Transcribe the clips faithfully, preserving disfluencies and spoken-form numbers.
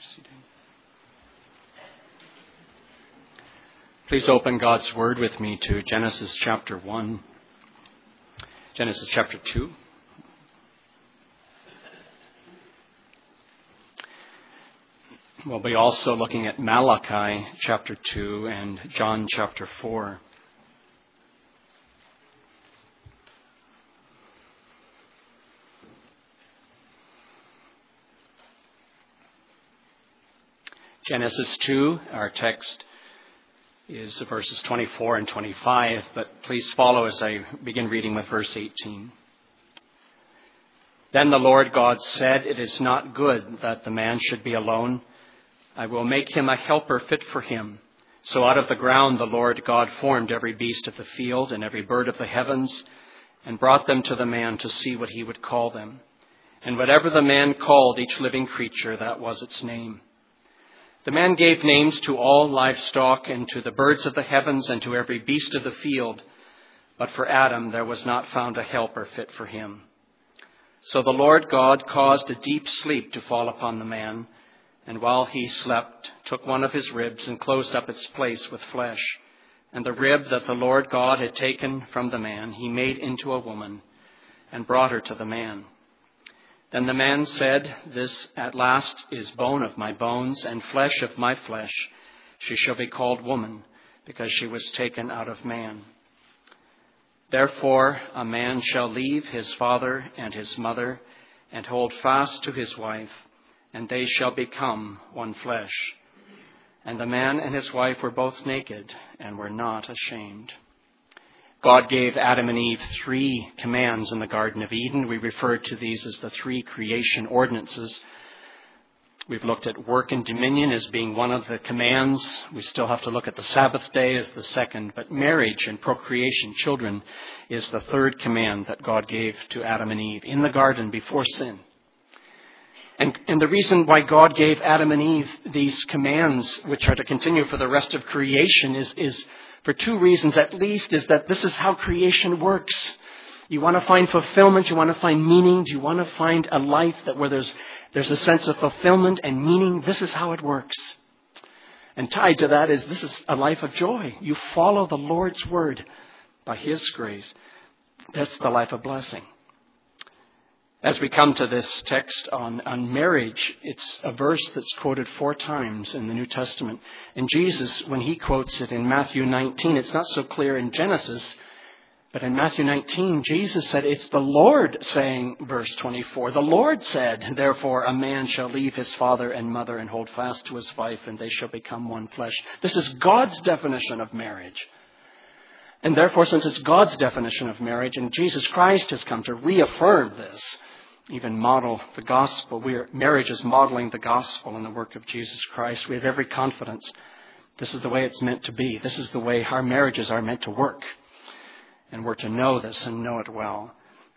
Please open God's Word with me to Genesis chapter one, Genesis chapter two. We'll be also looking at Malachi chapter two and John chapter four. Genesis two, our text is verses twenty-four and twenty-five, but please follow as I begin reading with verse eighteen. Then the Lord God said, "It is not good that the man should be alone. I will make him a helper fit for him." So out of the ground the Lord God formed every beast of the field and every bird of the heavens, and brought them to the man to see what he would call them. And whatever the man called each living creature, that was its name. The man gave names to all livestock and to the birds of the heavens and to every beast of the field. But for Adam there was not found a helper fit for him. So the Lord God caused a deep sleep to fall upon the man, and while he slept, took one of his ribs and closed up its place with flesh. And the rib that the Lord God had taken from the man, he made into a woman and brought her to the man. Then the man said, "This at last is bone of my bones and flesh of my flesh. She shall be called woman, because she was taken out of man. Therefore a man shall leave his father and his mother and hold fast to his wife, and they shall become one flesh. And the man and his wife were both naked and were not ashamed." God gave Adam and Eve three commands in the Garden of Eden. We refer to these as the three creation ordinances. We've looked at work and dominion as being one of the commands. We still have to look at the Sabbath day as the second. But marriage and procreation, children, is the third command that God gave to Adam and Eve in the garden before sin. And, and the reason why God gave Adam and Eve these commands, which are to continue for the rest of creation, is, is for two reasons at least, is that this is how creation works. You want to find fulfillment, you want to find meaning, do you want to find a life that where there's there's a sense of fulfillment and meaning? This is how it works. And tied to that is this is a life of joy. You follow the Lord's word by His grace. That's the life of blessing. As we come to this text on, on marriage, it's a verse that's quoted four times in the New Testament. And Jesus, when he quotes it in Matthew nineteen, it's not so clear in Genesis, but in Matthew nineteen, Jesus said, it's the Lord saying, verse twenty-four, the Lord said, "Therefore a man shall leave his father and mother and hold fast to his wife, and they shall become one flesh." This is God's definition of marriage. And therefore, since it's God's definition of marriage, and Jesus Christ has come to reaffirm this, even model the gospel. We are, marriage is modeling the gospel and the work of Jesus Christ. We have every confidence. This is the way it's meant to be. This is the way our marriages are meant to work. And we're to know this and know it well.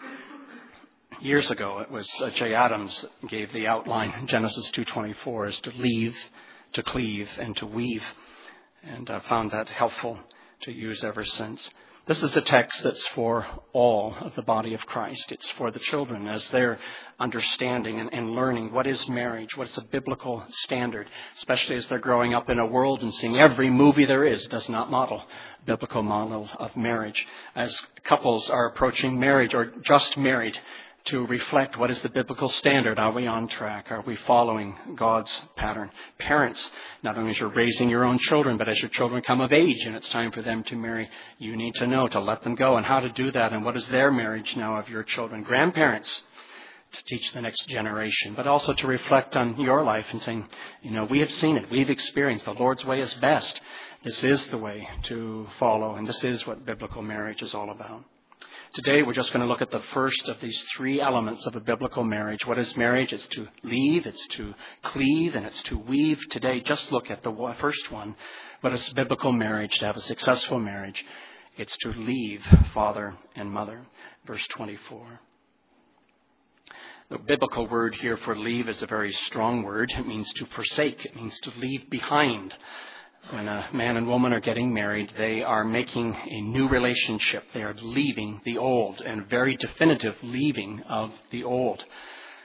Years ago, it was uh, Jay Adams that gave the outline. Genesis two twenty-four is to leave, to cleave, and to weave. And I found that helpful to use ever since. This is a text that's for all of the body of Christ. It's for the children as they're understanding and, and learning what is marriage, what is a biblical standard, especially as they're growing up in a world and seeing every movie there is does not model a biblical model of marriage. As couples are approaching marriage or just married, to reflect what is the biblical standard. Are we on track? Are we following God's pattern? Parents, not only as you're raising your own children, but as your children come of age and it's time for them to marry, you need to know to let them go and how to do that and what is their marriage now of your children. Grandparents, to teach the next generation, but also to reflect on your life and saying, you know, we have seen it. We've experienced the Lord's way is best. This is the way to follow, and this is what biblical marriage is all about. Today, we're just going to look at the first of these three elements of a biblical marriage. What is marriage? It's to leave, it's to cleave, and it's to weave. Today, just look at the first one. What is biblical marriage? To have a successful marriage, it's to leave father and mother. Verse twenty-four. The biblical word here for leave is a very strong word. It means to forsake. It means to leave behind. When a man and woman are getting married, they are making a new relationship. They are leaving the old, and very definitive leaving of the old.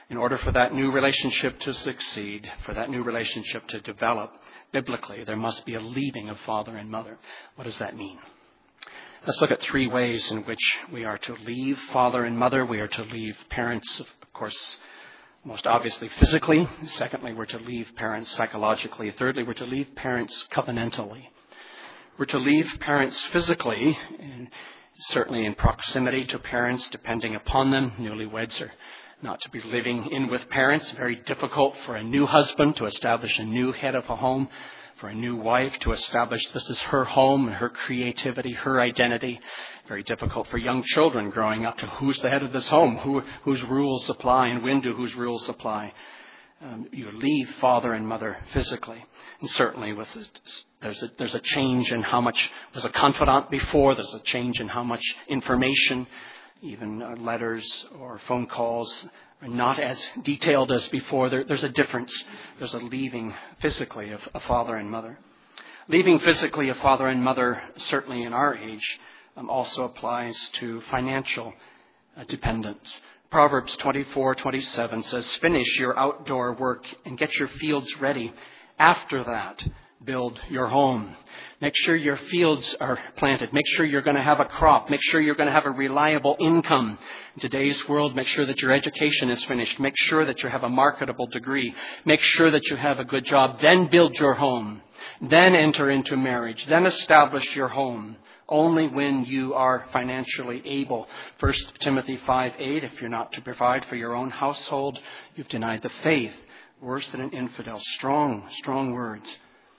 In order for that new relationship to succeed, for that new relationship to develop biblically, there must be a leaving of father and mother. What does that mean? Let's look at three ways in which we are to leave father and mother. We are to leave parents, of course, most obviously physically. Secondly, we're to leave parents psychologically. Thirdly, we're to leave parents covenantally. We're to leave parents physically, and certainly in proximity to parents, depending upon them. Newlyweds are not to be living in with parents. Very difficult for a new husband to establish a new head of a home, for a new wife to establish this is her home and her creativity, her identity. Very difficult for young children growing up to who's the head of this home, who, whose rules apply, and when do whose rules apply. Um, you leave father and mother physically. And certainly with there's a, there's a change in how much was a confidant before. There's a change in how much information, even uh, letters or phone calls, are not as detailed as before. There, there's a difference. There's a leaving physically of a father and mother. Leaving physically of father and mother, certainly in our age, um, also applies to financial uh, dependence. Proverbs twenty-four twenty-seven says, "Finish your outdoor work and get your fields ready. After that, build your home." Make sure your fields are planted. Make sure you're going to have a crop. Make sure you're going to have a reliable income. In today's world, make sure that your education is finished. Make sure that you have a marketable degree. Make sure that you have a good job. Then build your home. Then enter into marriage. Then establish your home. Only when you are financially able. First Timothy five eight, if you're not to provide for your own household, you've denied the faith. Worse than an infidel. Strong, strong words.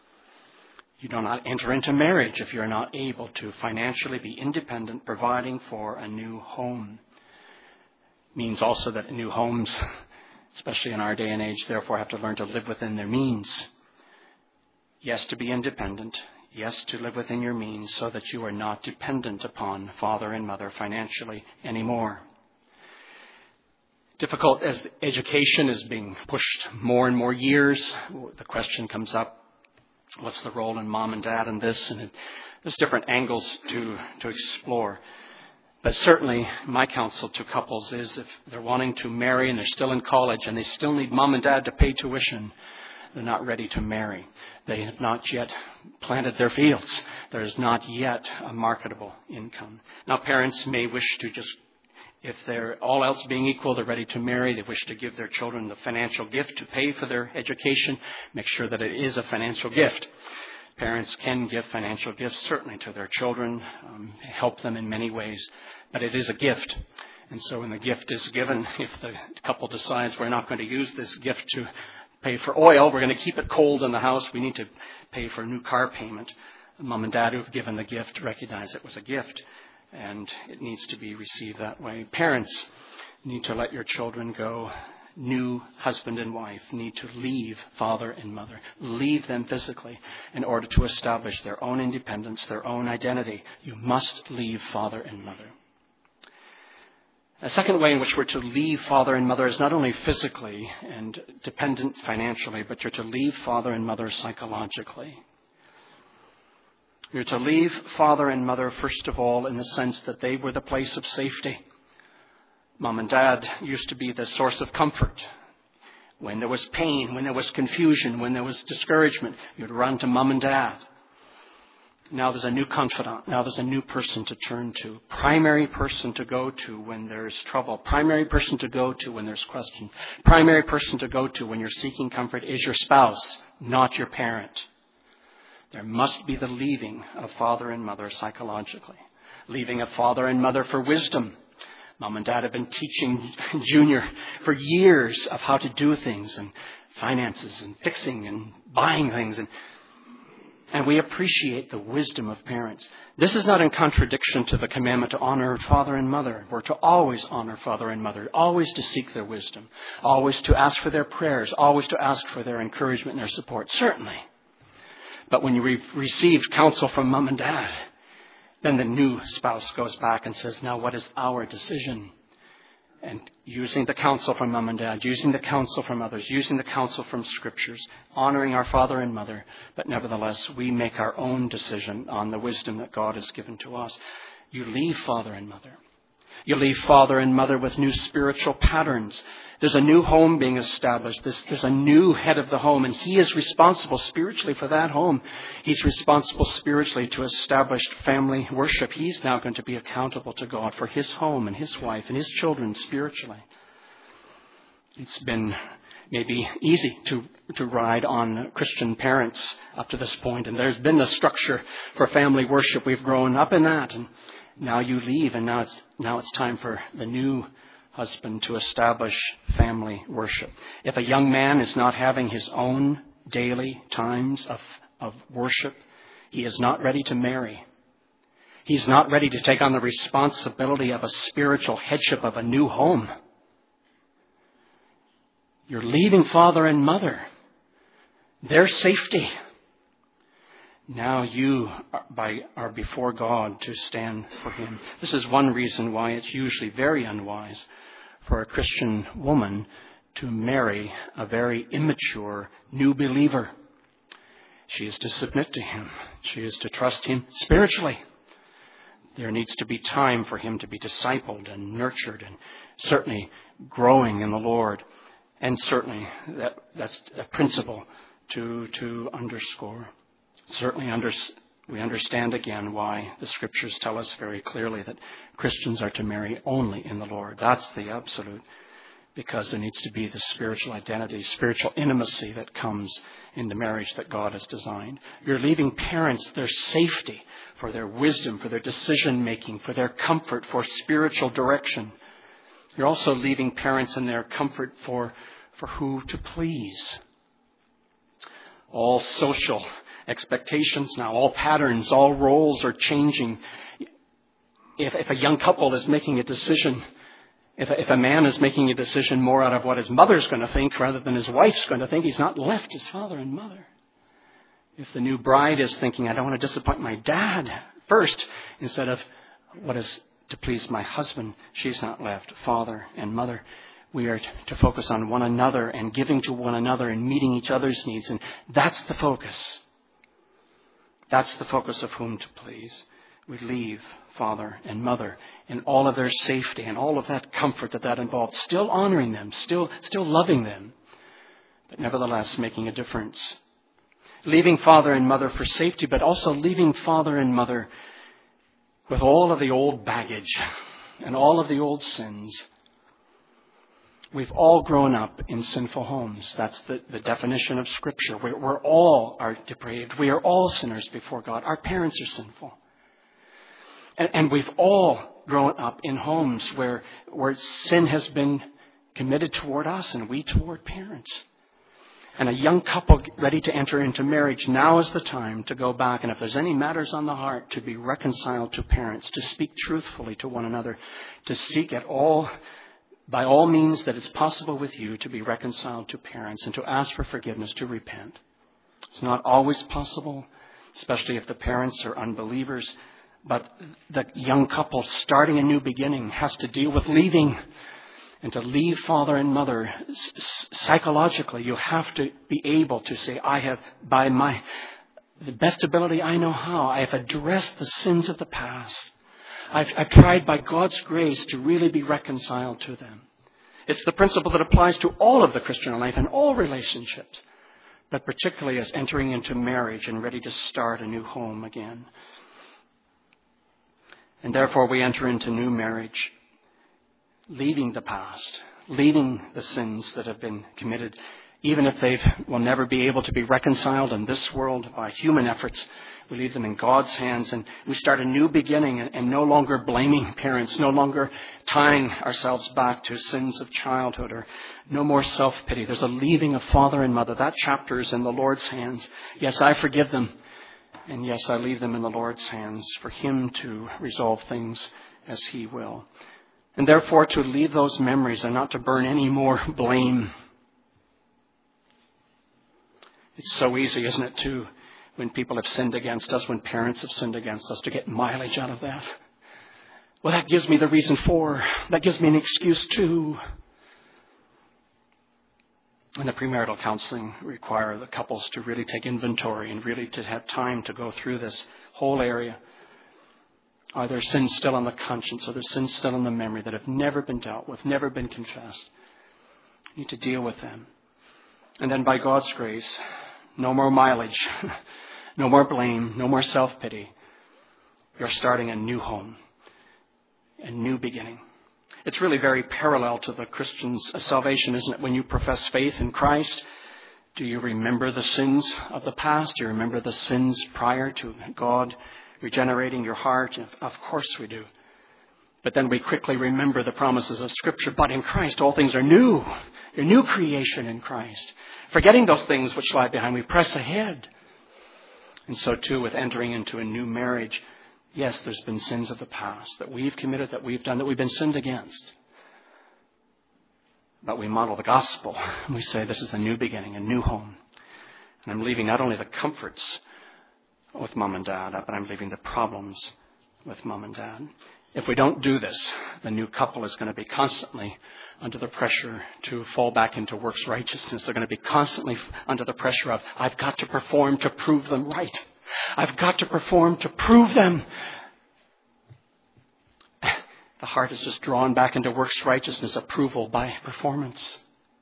You do not enter into marriage if you're not able to financially be independent, providing for a new home. Means also that new homes, especially in our day and age, therefore have to learn to live within their means. Yes, to be independent. Yes, to live within your means so that you are not dependent upon father and mother financially anymore. Difficult as education is being pushed more and more years, the question comes up, what's the role in mom and dad in this? And it, there's different angles to, to explore. But certainly my counsel to couples is if they're wanting to marry and they're still in college and they still need mom and dad to pay tuition, they're not ready to marry. They have not yet planted their fields. There is not yet a marketable income. Now parents may wish to just, if they're all else being equal, they're ready to marry. They wish to give their children the financial gift to pay for their education. Make sure that it is a financial gift. Parents can give financial gifts certainly to their children, um, help them in many ways, but it is a gift. And so when the gift is given, if the couple decides we're not going to use this gift to pay for oil, we're going to keep it cold in the house, we need to pay for a new car payment. Mom and dad who have given the gift recognize it was a gift. And it needs to be received that way. Parents need to let your children go. New husband and wife need to leave father and mother. Leave them physically in order to establish their own independence, their own identity. You must leave father and mother. A second way in which we're to leave father and mother is not only physically and dependent financially, but you're to leave father and mother psychologically. You're to leave father and mother, first of all, in the sense that they were the place of safety. Mom and dad used to be the source of comfort. When there was pain, when there was confusion, when there was discouragement, you'd run to mom and dad. Now there's a new confidant. Now there's a new person to turn to. Primary person to go to when there's trouble. Primary person to go to when there's question. Primary person to go to when you're seeking comfort is your spouse, not your parent. There must be the leaving of father and mother psychologically. Leaving of father and mother for wisdom. Mom and dad have been teaching Junior for years of how to do things and finances and fixing and buying things. And, and we appreciate the wisdom of parents. This is not in contradiction to the commandment to honor father and mother. We're to always honor father and mother. Always to seek their wisdom. Always to ask for their prayers. Always to ask for their encouragement and their support. Certainly. But when you re- received counsel from mom and dad, then the new spouse goes back and says, now what is our decision? And using the counsel from mom and dad, using the counsel from others, using the counsel from scriptures, honoring our father and mother, but nevertheless we make our own decision on the wisdom that God has given to us. You leave father and mother. You leave father and mother with new spiritual patterns. There's a new home being established. There's, there's a new head of the home, and he is responsible spiritually for that home. He's responsible spiritually to establish family worship. He's now going to be accountable to God for his home and his wife and his children spiritually. It's been maybe easy to, to ride on Christian parents up to this point, and there's been a structure for family worship. We've grown up in that, and now you leave, and now it's now it's time for the new husband to establish family worship. If a young man is not having his own daily times of, of worship, he is not ready to marry. He's not ready to take on the responsibility of a spiritual headship of a new home. You're leaving father and mother, their safety. Now you are, by, are before God to stand for him. This is one reason why it's usually very unwise for a Christian woman to marry a very immature new believer. She is to submit to him. She is to trust him spiritually. There needs to be time for him to be discipled and nurtured and certainly growing in the Lord. And certainly that, that's a principle to, to underscore. Certainly under, we understand again why the Scriptures tell us very clearly that Christians are to marry only in the Lord. That's the absolute, because there needs to be the spiritual identity, spiritual intimacy that comes in the marriage that God has designed. You're leaving parents their safety, for their wisdom, for their decision-making, for their comfort, for spiritual direction. You're also leaving parents in their comfort for, for who to please. All social expectations now, all patterns, all roles are changing. If, if a young couple is making a decision, if a, if a man is making a decision more out of what his mother's going to think rather than his wife's going to think, he's not left his father and mother. If the new bride is thinking, I don't want to disappoint my dad first, instead of what is to please my husband, she's not left father and mother. We are to focus on one another and giving to one another and meeting each other's needs. And that's the focus. That's the focus of whom to please. We leave father and mother in all of their safety and all of that comfort that that involved, still honoring them, still, still loving them, but nevertheless making a difference. Leaving father and mother for safety, but also leaving father and mother with all of the old baggage and all of the old sins. We've all grown up in sinful homes. That's the, the definition of Scripture. We're, we're all are depraved. We are all sinners before God. Our parents are sinful. And, and we've all grown up in homes where, where sin has been committed toward us and we toward parents. And a young couple ready to enter into marriage, now is the time to go back. And if there's any matters on the heart, to be reconciled to parents, to speak truthfully to one another, to seek at all, by all means that it's possible with you, to be reconciled to parents and to ask for forgiveness, to repent. It's not always possible, especially if the parents are unbelievers. But the young couple starting a new beginning has to deal with leaving. And to leave father and mother, psychologically, you have to be able to say, I have, by my, the best ability I know how, I have addressed the sins of the past. I've, I've tried by God's grace to really be reconciled to them. It's the principle that applies to all of the Christian life and all relationships, but particularly as entering into marriage and ready to start a new home again. And therefore we enter into new marriage, leaving the past, leaving the sins that have been committed, even if they will never be able to be reconciled in this world by human efforts. We leave them in God's hands, and we start a new beginning, and, and no longer blaming parents, no longer tying ourselves back to sins of childhood, or no more self-pity. There's a leaving of father and mother. That chapter is in the Lord's hands. Yes, I forgive them, and yes, I leave them in the Lord's hands for Him to resolve things as He will. And therefore, to leave those memories and not to burn any more blame. It's so easy, isn't it, to, when people have sinned against us, when parents have sinned against us, to get mileage out of that. Well, that gives me the reason for. That gives me an excuse to. And the premarital counseling require the couples to really take inventory and really to have time to go through this whole area. Are there sins still on the conscience? Are there sins still on the memory that have never been dealt with, never been confessed? You need to deal with them. And then by God's grace, no more mileage, no more blame, no more self-pity. You're starting a new home, a new beginning. It's really very parallel to the Christian's salvation, isn't it? When you profess faith in Christ, do you remember the sins of the past? Do you remember the sins prior to God regenerating your heart? Of course we do. But then we quickly remember the promises of Scripture. But in Christ, all things are new. You're a new creation in Christ. Forgetting those things which lie behind, we press ahead. And so too with entering into a new marriage. Yes, there's been sins of the past that we've committed, that we've done, that we've been sinned against. But we model the gospel. We say this is a new beginning, a new home. And I'm leaving not only the comforts with mom and dad, but I'm leaving the problems with mom and dad. If we don't do this, the new couple is going to be constantly under the pressure to fall back into works righteousness. They're going to be constantly under the pressure of, I've got to perform to prove them right. I've got to perform to prove them. The heart is just drawn back into works righteousness, approval by performance.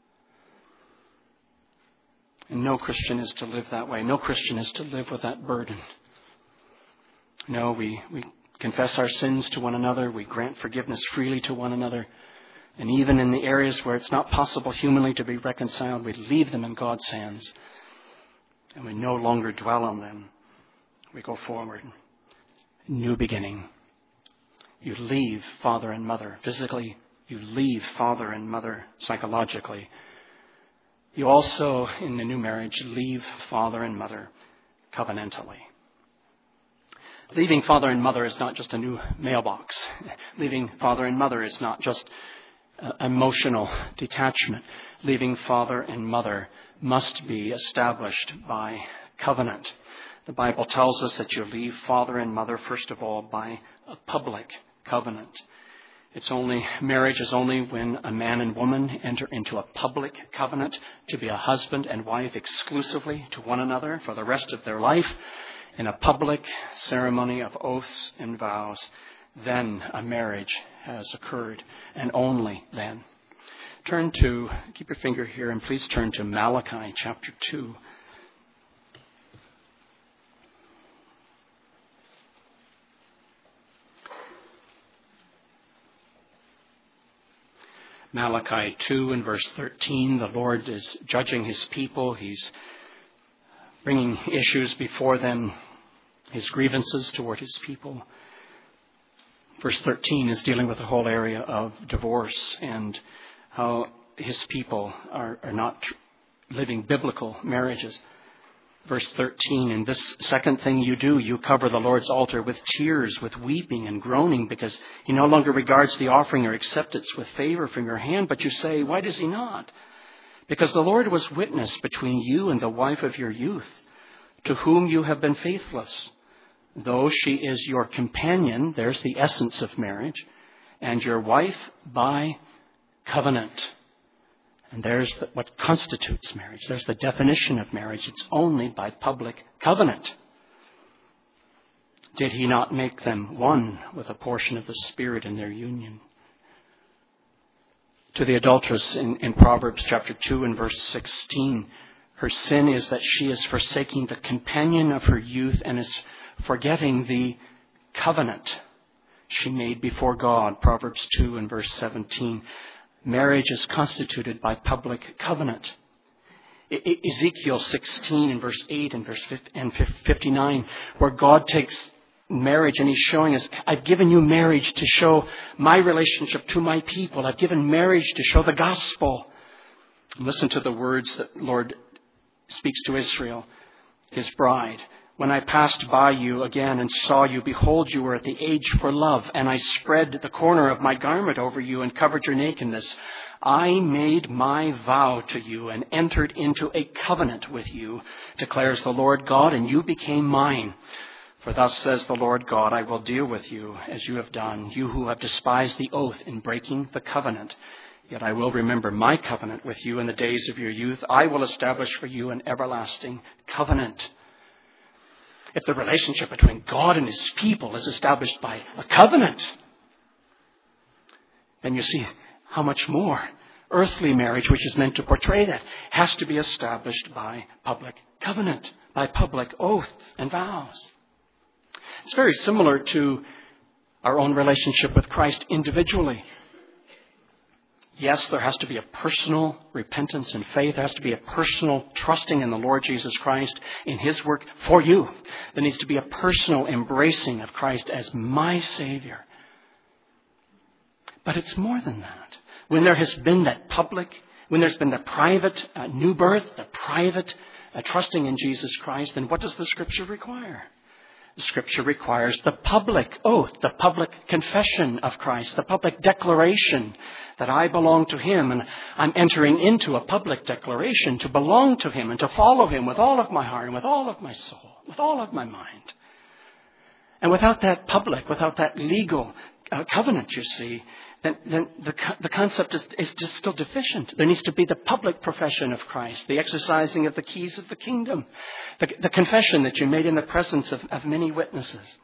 And no Christian is to live that way. No Christian is to live with that burden. No, we, we confess our sins to one another. We grant forgiveness freely to one another. And even in the areas where it's not possible humanly to be reconciled, we leave them in God's hands. And we no longer dwell on them. We go forward. New beginning. You leave father and mother physically. You leave father and mother psychologically. You also, in the new marriage, leave father and mother covenantally. Leaving father and mother is not just a new mailbox. Leaving father and mother is not just uh, emotional detachment. Leaving father and mother must be established by covenant. The Bible tells us that you leave father and mother, first of all, by a public covenant. It's only, marriage is only when a man and woman enter into a public covenant to be a husband and wife exclusively to one another for the rest of their life in a public ceremony of oaths and vows. Then a marriage has occurred, and only then. Turn to, keep your finger here, and please turn to Malachi chapter two. Malachi two and verse thirteen, the Lord is judging his people. He's bringing issues before them, his grievances toward his people. Verse thirteen is dealing with the whole area of divorce and how his people are, are not living biblical marriages. Verse thirteen, and this second thing you do, you cover the Lord's altar with tears, with weeping and groaning, because he no longer regards the offering or accepts it with favor from your hand. But you say, why does he not? Because the Lord was witness between you and the wife of your youth, to whom you have been faithless. Though she is your companion, there's the essence of marriage, and your wife by covenant. And there's the, what constitutes marriage. There's the definition of marriage. It's only by public covenant. Did he not make them one with a portion of the Spirit in their union? To the adulteress in, in Proverbs chapter two and verse sixteen, her sin is that she is forsaking the companion of her youth and is forgetting the covenant she made before God. Proverbs two and verse seventeen. Marriage is constituted by public covenant. E- Ezekiel sixteen and verse eight and verse fifty-nine, where God takes marriage and he's showing us, I've given you marriage to show my relationship to my people. I've given marriage to show the gospel. Listen to the words that Lord speaks to Israel, his bride. When I passed by you again and saw you, behold, you were at the age for love, and I spread the corner of my garment over you and covered your nakedness. I made my vow to you and entered into a covenant with you, declares the Lord God, and you became mine. For thus says the Lord God, I will deal with you as you have done, you who have despised the oath in breaking the covenant. Yet I will remember my covenant with you in the days of your youth. I will establish for you an everlasting covenant. if the relationship between God and his people is established by a covenant, then you see how much more earthly marriage, which is meant to portray that, has to be established by public covenant, by public oath and vows. It's very similar to our own relationship with Christ individually. Yes, there has to be a personal repentance and faith. There has to be a personal trusting in the Lord Jesus Christ, in his work for you. There needs to be a personal embracing of Christ as my Savior. But it's more than that. When there has been that public, when there's been the private uh, new birth, the private uh, trusting in Jesus Christ, then what does the Scripture require? The Scripture requires the public oath, the public confession of Christ, the public declaration that I belong to him, and I'm entering into a public declaration to belong to him and to follow him with all of my heart and with all of my soul, with all of my mind. And without that public, without that legal uh, covenant, you see, then, then the, the concept is, is just still deficient. There needs to be the public profession of Christ, the exercising of the keys of the kingdom, the, the confession that you made in the presence of, of many witnesses.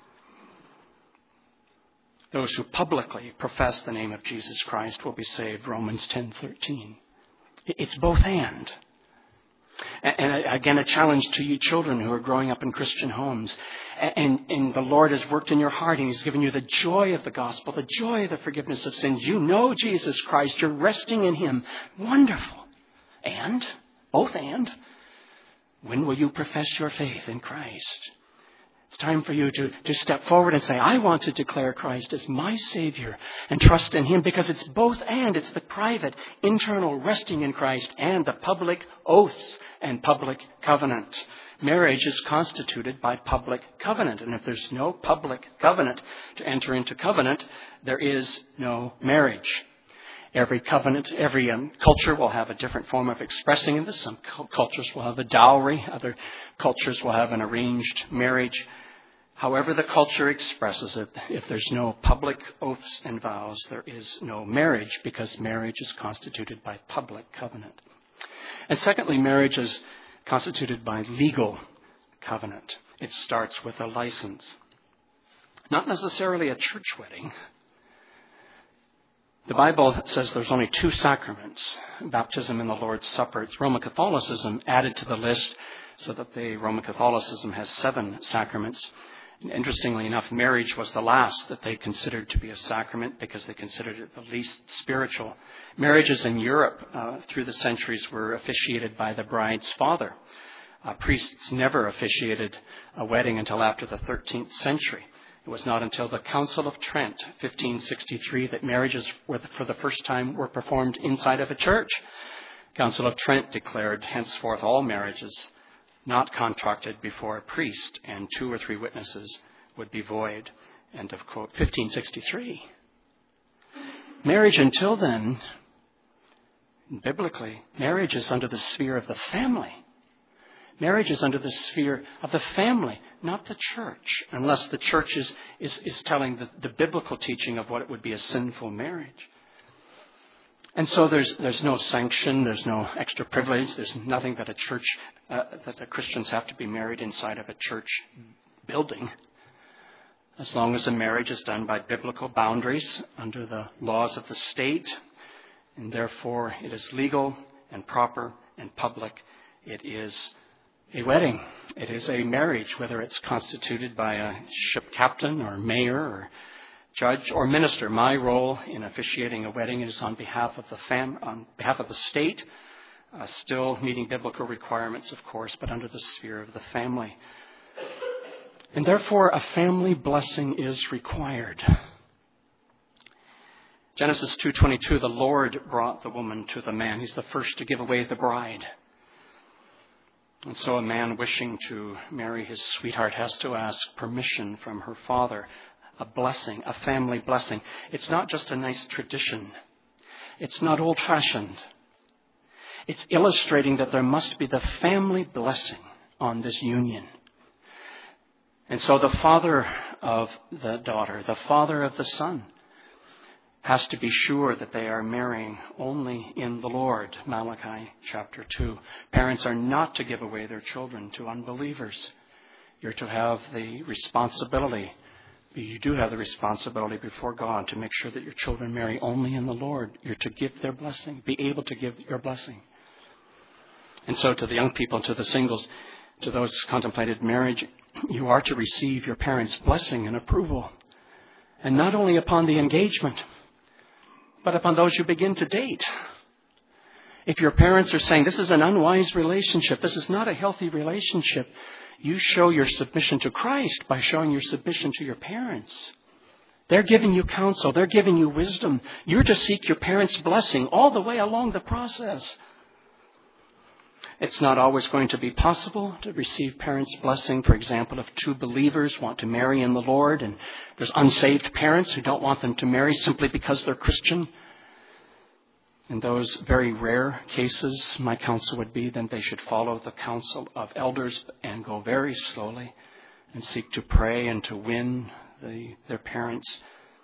Those who publicly profess the name of Jesus Christ will be saved, Romans ten thirteen. It's both and. And again, a challenge to you children who are growing up in Christian homes. And, and the Lord has worked in your heart and he's given you the joy of the gospel, the joy of the forgiveness of sins. You know Jesus Christ. You're resting in him. Wonderful. And, both and, when will you profess your faith in Christ? It's time for you to, to step forward and say, I want to declare Christ as my Savior and trust in him, because it's both and. It's the private, internal resting in Christ and the public oaths and public covenant. Marriage is constituted by public covenant. And if there's no public covenant to enter into covenant, there is no marriage. Every covenant, every um, culture will have a different form of expressing this. Some cultures will have a dowry. Other cultures will have an arranged marriage. However the culture expresses it, if there's no public oaths and vows, there is no marriage, because marriage is constituted by public covenant. And secondly, marriage is constituted by legal covenant. It starts with a license. Not necessarily a church wedding. The Bible says there's only two sacraments, baptism and the Lord's Supper. It's Roman Catholicism added to the list so that the Roman Catholicism has seven sacraments. Interestingly enough, marriage was the last that they considered to be a sacrament because they considered it the least spiritual. Marriages in Europe uh, through the centuries were officiated by the bride's father. Uh, priests never officiated a wedding until after the thirteenth century. It was not until the Council of Trent, fifteen sixty-three, that marriages were the, for the first time were performed inside of a church. Council of Trent declared henceforth all marriages not contracted before a priest and two or three witnesses would be void. End of quote. fifteen sixty-three. Marriage until then, biblically, marriage is under the sphere of the family. Marriage is under the sphere of the family, not the church, unless the church is, is, is telling the, the biblical teaching of what it would be a sinful marriage. And so there's there's no sanction, there's no extra privilege, there's nothing that a church, uh, that the Christians have to be married inside of a church building. As long as a marriage is done by biblical boundaries under the laws of the state, and therefore it is legal and proper and public, it is a wedding. It is a marriage, whether it's constituted by a ship captain or mayor or judge or minister. My role in officiating a wedding is on behalf of the fam, on behalf of the state, uh, still meeting biblical requirements, of course, but under the sphere of the family. And therefore, a family blessing is required. Genesis two twenty-two, the Lord brought the woman to the man. He's the first to give away the bride. And so a man wishing to marry his sweetheart has to ask permission from her father. A blessing, a family blessing. It's not just a nice tradition. It's not old-fashioned. It's illustrating that there must be the family blessing on this union. And so the father of the daughter, the father of the son, has to be sure that they are marrying only in the Lord. Malachi chapter two. Parents are not to give away their children to unbelievers. You're to have the responsibility. You do have the responsibility before God to make sure that your children marry only in the Lord. You're to give their blessing, be able to give your blessing. And so to the young people, to the singles, to those contemplated marriage, you are to receive your parents' blessing and approval. And not only upon the engagement, but upon those you begin to date. If your parents are saying, this is an unwise relationship, this is not a healthy relationship, you show your submission to Christ by showing your submission to your parents. They're giving you counsel. They're giving you wisdom. You're to seek your parents' blessing all the way along the process. It's not always going to be possible to receive parents' blessing. For example, if two believers want to marry in the Lord and there's unsaved parents who don't want them to marry simply because they're Christian, in those very rare cases, my counsel would be then they should follow the counsel of elders and go very slowly and seek to pray and to win the, their parents.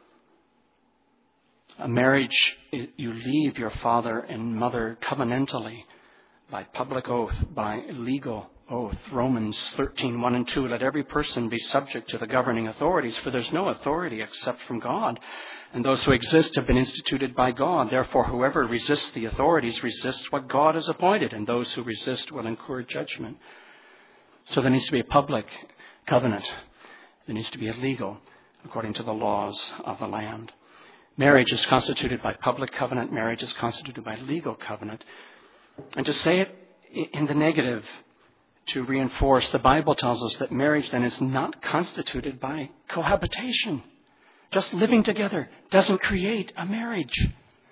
A marriage, you leave your father and mother covenantally by public oath, by legal oath. Romans thirteen, one and two, let every person be subject to the governing authorities, for there's no authority except from God. And those who exist have been instituted by God. Therefore, whoever resists the authorities resists what God has appointed, and those who resist will incur judgment. So there needs to be a public covenant. There needs to be a legal, according to the laws of the land. Marriage is constituted by public covenant. Marriage is constituted by legal covenant. And to say it in the negative, to reinforce, the Bible tells us that marriage then is not constituted by cohabitation. Just living together doesn't create a marriage.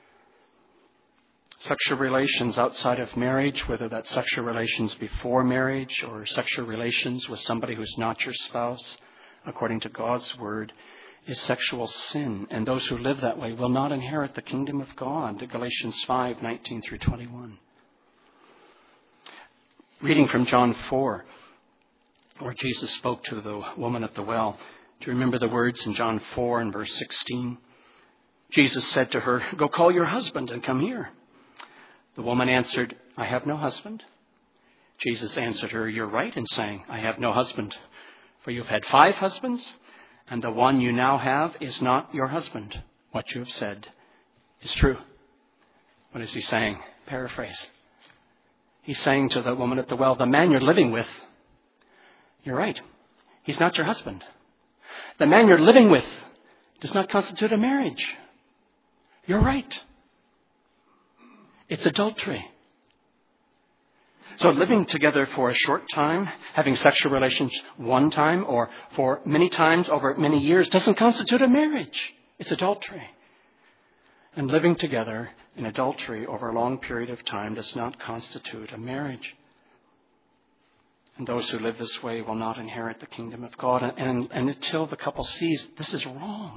Sexual relations outside of marriage, whether that's sexual relations before marriage or sexual relations with somebody who's not your spouse, according to God's word, is sexual sin. And those who live that way will not inherit the kingdom of God. Galatians five, nineteen through twenty-one. Reading from John four, where Jesus spoke to the woman at the well. Do you remember the words in John four and verse sixteen? Jesus said to her, go call your husband and come here. The woman answered, I have no husband. Jesus answered her, you're right in saying, I have no husband. For you've had five husbands, and the one you now have is not your husband. What you have said is true. What is he saying? Paraphrase. He's saying to the woman at the well, the man you're living with, you're right, he's not your husband. The man you're living with does not constitute a marriage. You're right. It's adultery. So living together for a short time, having sexual relations one time or for many times over many years doesn't constitute a marriage. It's adultery. And living together in adultery over a long period of time does not constitute a marriage. And those who live this way will not inherit the kingdom of God. And, and, and until the couple sees this is wrong,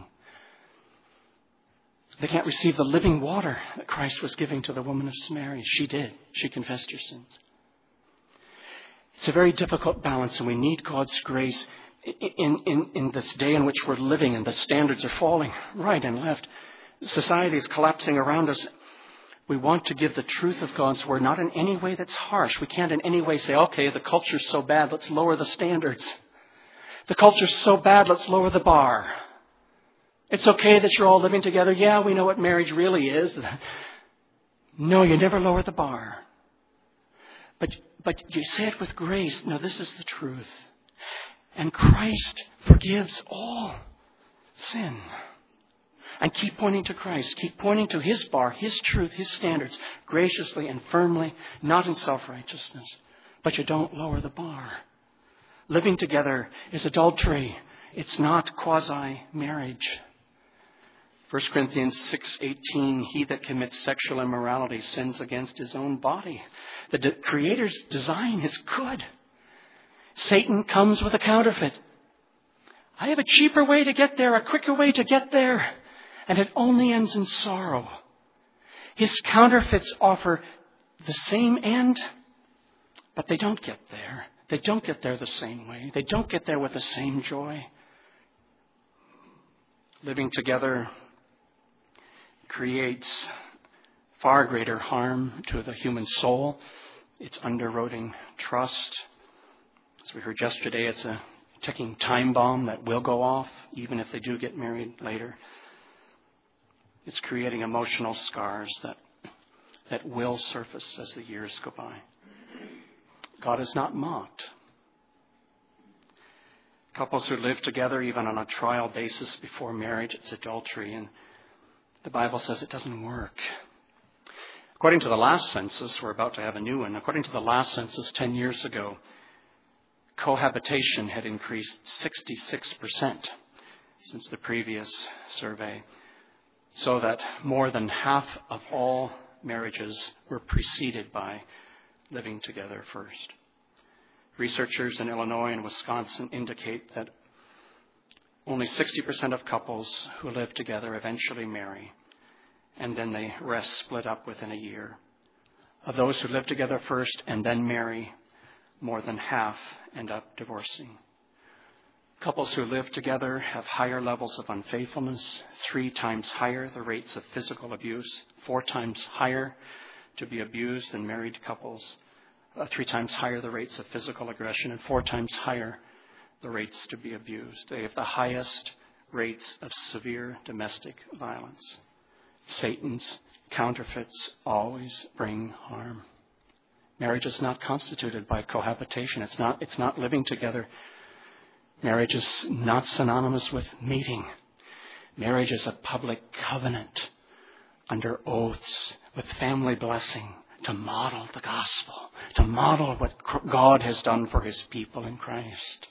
they can't receive the living water that Christ was giving to the woman of Samaria. She did. She confessed her sins. It's a very difficult balance, and we need God's grace in, in, in this day in which we're living, and the standards are falling right and left. Society is collapsing around us. We want to give the truth of God's word, not in any way that's harsh. We can't in any way say, okay, the culture's so bad, let's lower the standards. The culture's so bad, let's lower the bar. It's okay that you're all living together. Yeah, we know what marriage really is. No, you never lower the bar. But, but you say it with grace. No, this is the truth. And Christ forgives all sin. And keep pointing to Christ. Keep pointing to His bar, His truth, His standards, graciously and firmly, not in self-righteousness. But you don't lower the bar. Living together is adultery. It's not quasi-marriage. First Corinthians six eighteen, he that commits sexual immorality sins against his own body. The de- Creator's design is good. Satan comes with a counterfeit. I have a cheaper way to get there, a quicker way to get there. And it only ends in sorrow. His counterfeits offer the same end, but they don't get there. They don't get there the same way. They don't get there with the same joy. Living together creates far greater harm to the human soul. It's underwriting trust. As we heard yesterday, it's a ticking time bomb that will go off even if they do get married later. It's creating emotional scars that, that will surface as the years go by. God is not mocked. Couples who live together, even on a trial basis before marriage, it's adultery. And the Bible says it doesn't work. According to the last census, we're about to have a new one. According to the last census ten years ago, cohabitation had increased sixty-six percent since the previous survey, so that more than half of all marriages were preceded by living together first. Researchers in Illinois and Wisconsin indicate that only sixty percent of couples who live together eventually marry, and then they rest split up within a year. Of those who live together first and then marry, more than half end up divorcing. Couples who live together have higher levels of unfaithfulness, three times higher the rates of physical abuse, four times higher to be abused than married couples, uh, three times higher the rates of physical aggression, and four times higher the rates to be abused. They have the highest rates of severe domestic violence. Satan's counterfeits always bring harm. Marriage is not constituted by cohabitation. It's not, it's not living together. Marriage is not synonymous with mating. Marriage is a public covenant under oaths with family blessing to model the gospel, to model what God has done for his people in Christ.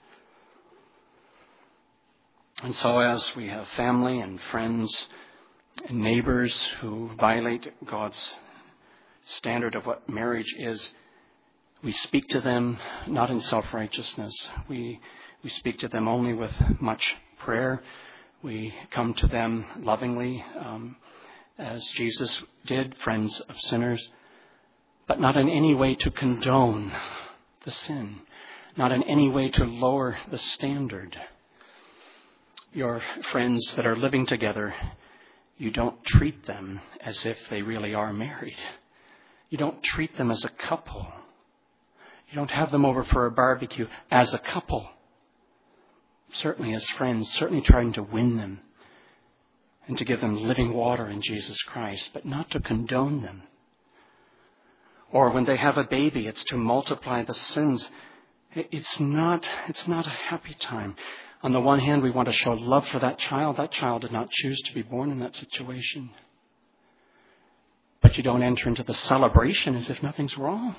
And so as we have family and friends and neighbors who violate God's standard of what marriage is, we speak to them not in self-righteousness. We we speak to them only with much prayer. We come to them lovingly, um, as Jesus did, friends of sinners, but not in any way to condone the sin, not in any way to lower the standard. Your friends that are living together, you don't treat them as if they really are married. You don't treat them as a couple. You don't have them over for a barbecue as a couple. Certainly as friends, certainly trying to win them and to give them living water in Jesus Christ, but not to condone them. Or when they have a baby, it's to multiply the sins. It's not, it's not a happy time. On the one hand, we want to show love for that child. That child did not choose to be born in that situation. But you don't enter into the celebration as if nothing's wrong.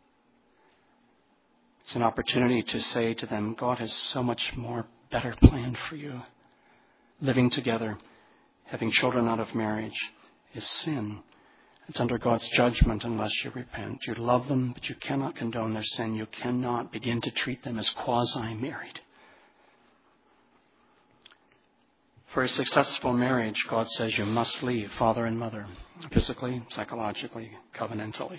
It's an opportunity to say to them, God has so much more better planned for you. Living together, having children out of marriage, is sin. It's under God's judgment unless you repent. You love them, but you cannot condone their sin. You cannot begin to treat them as quasi-married. For a successful marriage, God says you must leave father and mother, physically, psychologically, covenantally.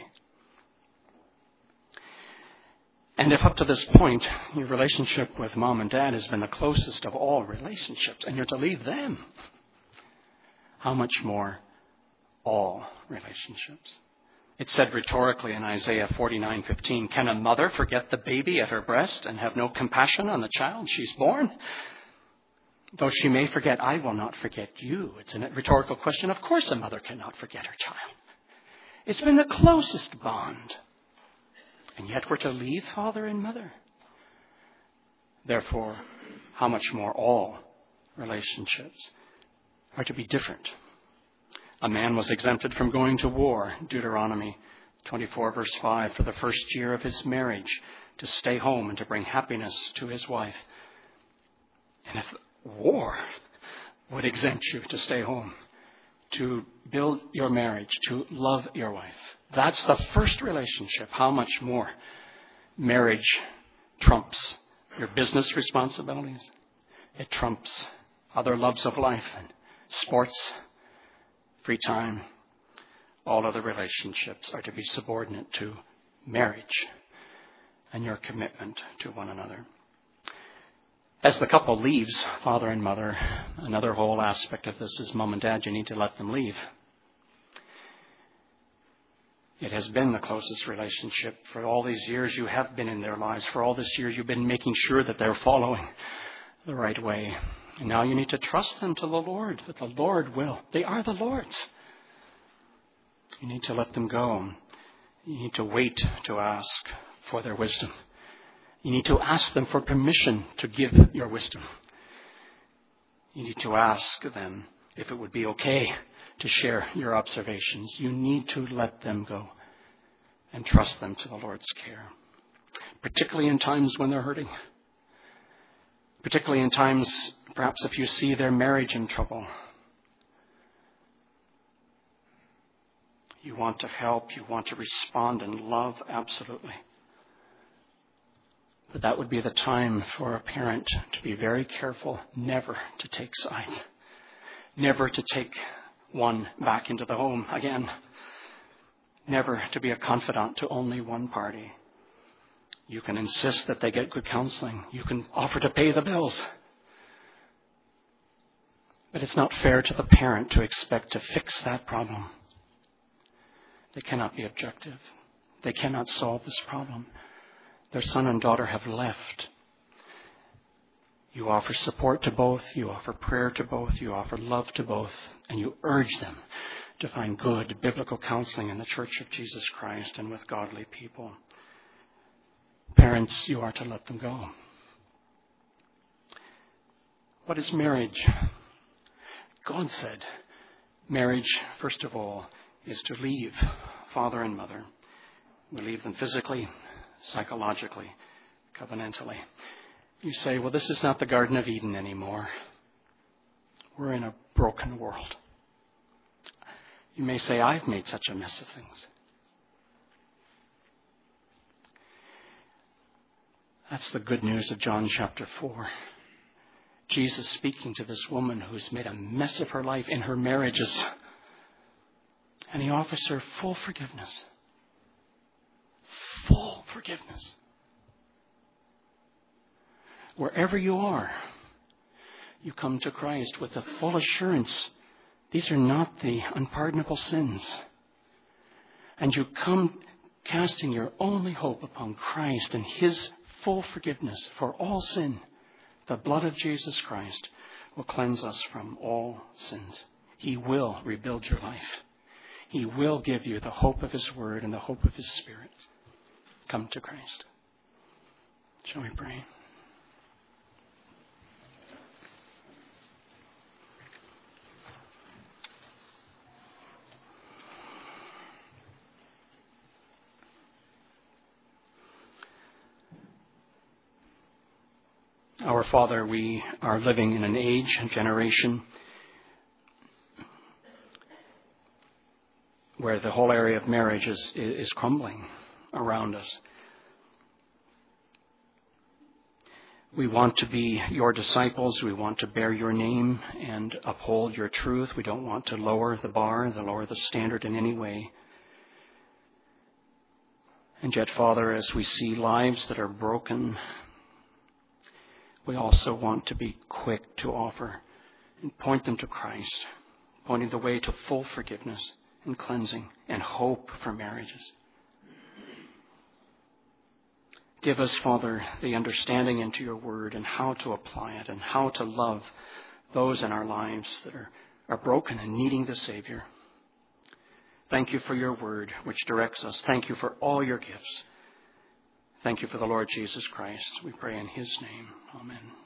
And if up to this point, your relationship with mom and dad has been the closest of all relationships, and you're to leave them, how much more all relationships? It's said rhetorically in Isaiah forty-nine fifteen, can a mother forget the baby at her breast and have no compassion on the child she's born? Though she may forget, I will not forget you. It's a rhetorical question. Of course a mother cannot forget her child. It's been the closest bond. And yet we're to leave father and mother. Therefore, how much more all relationships are to be different. A man was exempted from going to war, Deuteronomy twenty-four verse five, for the first year of his marriage, to stay home and to bring happiness to his wife. And if war would exempt you to stay home, to build your marriage, to love your wife, that's the first relationship. How much more marriage trumps your business responsibilities? It trumps other loves of life and sports, free time. All other relationships are to be subordinate to marriage and your commitment to one another. As the couple leaves father and mother, another whole aspect of this is mom and dad, you need to let them leave. It has been the closest relationship. For all these years you have been in their lives. For all this years you've been making sure that they're following the right way. And now you need to trust them to the Lord, that the Lord will. They are the Lord's. You need to let them go. You need to wait to ask for their wisdom. You need to ask them for permission to give your wisdom. You need to ask them if it would be okay to share your observations. You need to let them go and trust them to the Lord's care, particularly in times when they're hurting, particularly in times, perhaps if you see their marriage in trouble. You want to help, you want to respond in love, absolutely. But that would be the time for a parent to be very careful never to take sides, never to take one back into the home again, never to be a confidant to only one party. You can insist that they get good counseling. You can offer to pay the bills. But it's not fair to the parent to expect to fix that problem. They cannot be objective. They cannot solve this problem. Their son and daughter have left. You offer support to both. You offer prayer to both. You offer love to both. And you urge them to find good biblical counseling in the Church of Jesus Christ and with godly people. Parents, you are to let them go. What is marriage? God said marriage, first of all, is to leave father and mother. We leave them physically, psychologically, covenantally. You say, well, this is not the Garden of Eden anymore. We're in a broken world. You may say, I've made such a mess of things. That's the good news of John chapter four. Jesus speaking to this woman who's made a mess of her life in her marriages. And he offers her full forgiveness. Full forgiveness. Wherever you are, you come to Christ with the full assurance these are not the unpardonable sins. And you come casting your only hope upon Christ and his full forgiveness for all sin. The blood of Jesus Christ will cleanse us from all sins. He will rebuild your life. He will give you the hope of his word and the hope of his Spirit. Come to Christ. Shall we pray? Our Father, we are living in an age and generation where the whole area of marriage is, is crumbling around us. We want to be your disciples. We want to bear your name and uphold your truth. We don't want to lower the bar, to lower the standard in any way. And yet, Father, as we see lives that are broken, we also want to be quick to offer and point them to Christ, pointing the way to full forgiveness and cleansing and hope for marriages. Give us, Father, the understanding into your word and how to apply it and how to love those in our lives that are, are broken and needing the Savior. Thank you for your word, which directs us. Thank you for all your gifts. Thank you for the Lord Jesus Christ. We pray in his name. Amen.